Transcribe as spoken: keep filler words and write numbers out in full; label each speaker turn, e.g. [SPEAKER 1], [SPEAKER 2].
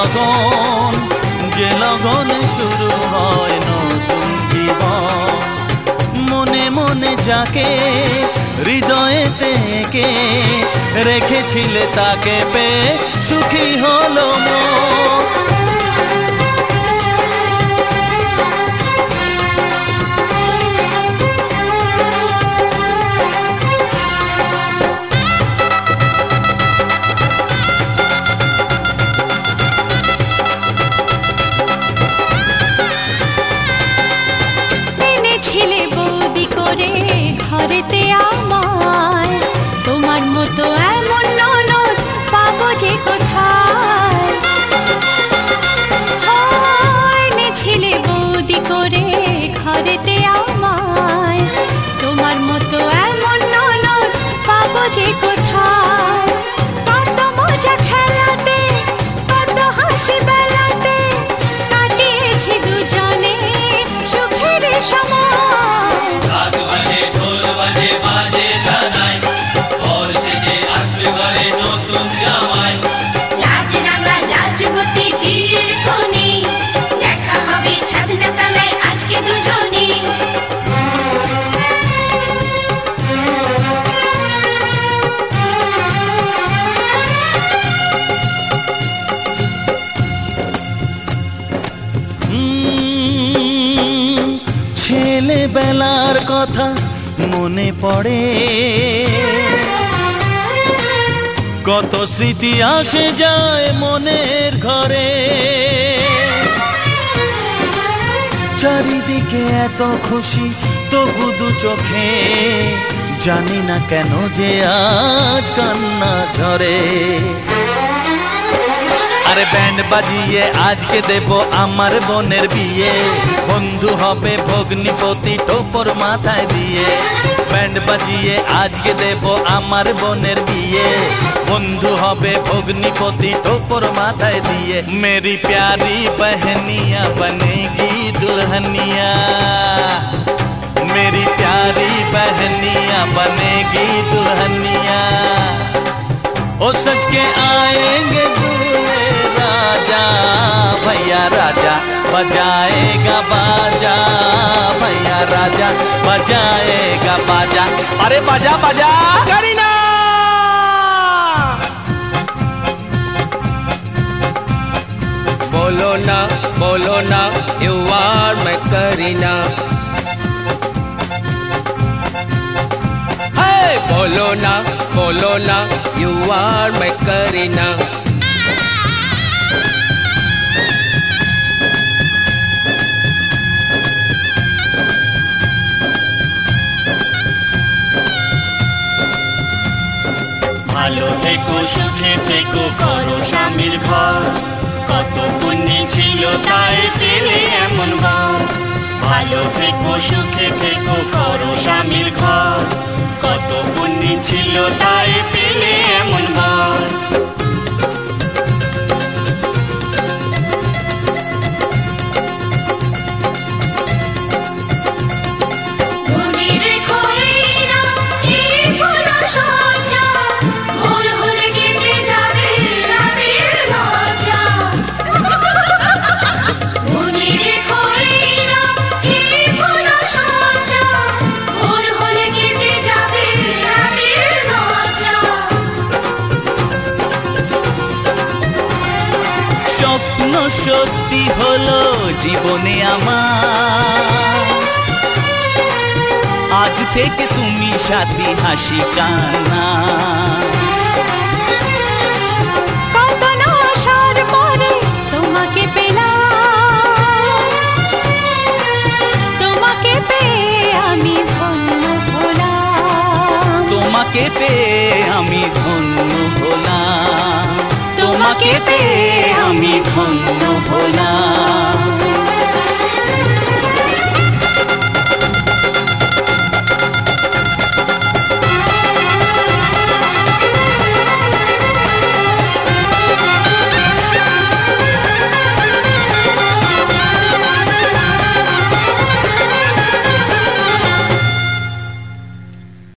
[SPEAKER 1] লগন, যে লগনে শুরু হয় নতুন জীবন। মনে মনে যাকে হৃদয়েতে এঁকে রেখেছিলে তাকে পেয়ে সুখী হলো মন।
[SPEAKER 2] ঘরেতে আমায় তোমার মতো এমন ননদ পাবো যে কোথায়। এনেছিলে বৌদি করে ঘরেতে আমায় তোমার মতো এমন ননদ পাবো যে কোথায়। কত মজা খেলাতে, কত হাসি বেলাতে কাটিয়েছি দুজনে সুখের সময়।
[SPEAKER 1] ছেলেবেলার কথা মনে পড়ে, কত স্মৃতি আসে যায় মনের ঘরে। চারিদিকে এত খুশি তবু দু চোখে, জানি না কেন যে আজ কান্না ঝরে। আরে ব্যান্ড বাজিয়ে আজকে দেব আমার বোনের বিয়ে, বন্ধু হবে ভগ্নিপতি টোপর মাথায় দিয়ে। ব্যান্ড বাজিয়ে আজকে দেব আমার বোনের বিয়ে, বন্ধু হবে ভগ্নিপতি টোপর মাথায় দিয়ে। মেরি প্যারি बहनिया बनेगी दुल्हनिया, मेरी प्यारी बहनिया बनेगी दुल्हनिया। ओ सच के आएंगे दूल्हे राजा, भैया राजा बजाएगा बाजा, भैया राजा बजाएगा बाजा। अरे बाजा बाजा करीना।
[SPEAKER 3] बोलो ना बोलो ना यू आर मैं करीना। हे बोलो ना बोलो ना यू आर मैं करीना।
[SPEAKER 4] ভালো থেকো সুখে থেকো করো স্বামীর ঘর, কত পুণ্য ছিল তাই পেলে এমন বর। ভালো থেকো সুখে থেকো করো স্বামীর ঘর, কত পুণ্য ছিল তাই পেলে এমন বর।
[SPEAKER 1] স্বপ্ন সত্যি হলো জীবনে আমার, আজ থেকে তুমি সাথী হাসি কান্না।
[SPEAKER 2] কত না আসার পরে তোমাকে পেলাম, তোমাকে পেয়ে আমি ধন্য হলাম।
[SPEAKER 1] তোমাকে পেয়ে আমি ধন্য হলাম, তোমাকে পেয়ে আমি ধন্য হলাম।